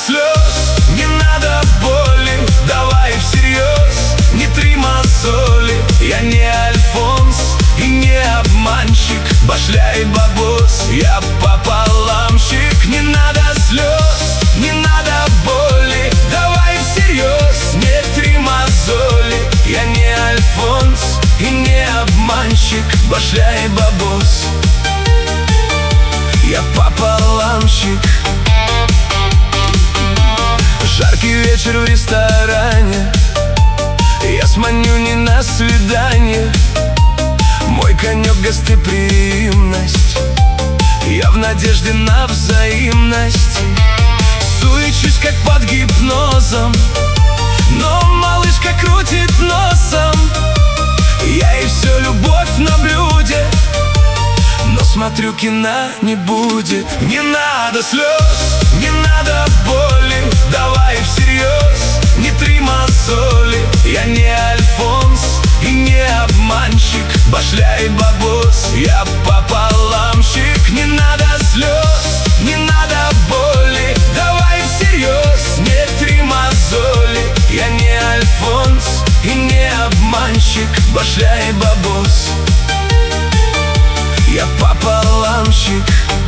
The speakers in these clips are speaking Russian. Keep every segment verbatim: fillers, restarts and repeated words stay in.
слез, не надо боли, давай всерьез, не три мозоли. Я не Альфонс и не обманщик, башля и бабос, я пополамщик. Не надо слез, не надо боли, давай всерьез, не три мозоли. Я не Альфонс и не обманщик, башля и бабос, я пополамщик. Жаркий вечер в ресторане, я сманю не на свидание. Мой конек гостеприимность, я в надежде на взаимность. Суечусь как под гипнозом, но малышка крутит носом. Я и все любовь на блюде, но смотрю, кино не будет. Не надо слез, не надо боли, давай всерьез, не три мозоли. Я не Альфонс и не обманщик, башля и бабос, я пополамщик. Не надо слез, не надо боли, давай всерьез, не три мозоли. Я не Альфонс и не обманщик, башля и бабос, я пополамщик.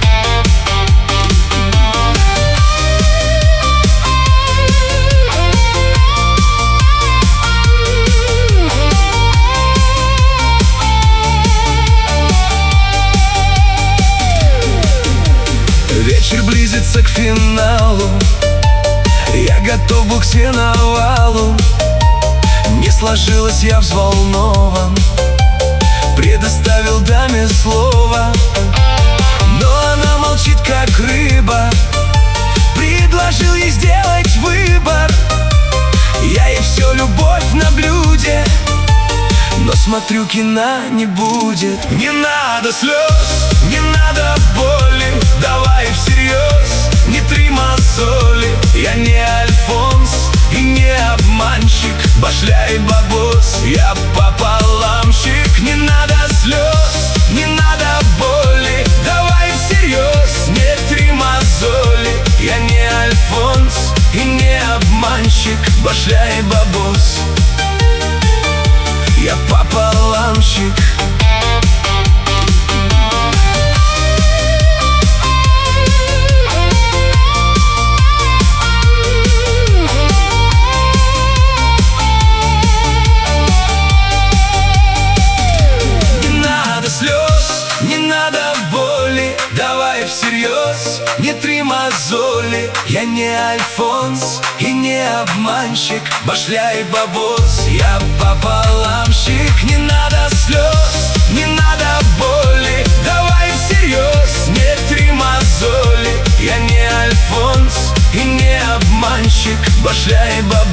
Вечер близится к финалу, я готов был к сеновалу. Не сложилось, я взволнован, предоставил даме слово, но она молчит, как рыба. Предложил ей сделать выбор, я ей все любовь на блюде, но смотрю, кино не будет. Не надо слез, не надо боли, давай всерьез, не три мозоли. Я не Альфонс и не обманщик, башля и бабос, я пополамщик. Не надо слез, не надо боли, давай всерьез, не три мозоли. Я не Альфонс и не обманщик, башля и бабос, я пополамщик. Не надо боли, давай всерьез, не три мозоли. Я не Альфонс и не обманщик, башля и бабос, я пополамщик. Не надо слез, не надо боли, давай всерьез, не три мозоли. Я не Альфонс и не обманщик, башля и бабос.